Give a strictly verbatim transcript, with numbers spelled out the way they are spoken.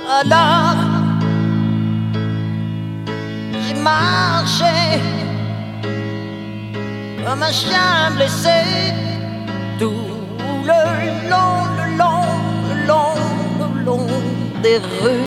Alors j'ai marché comme un chien blessé tout le long, le long, le long, le long des rues.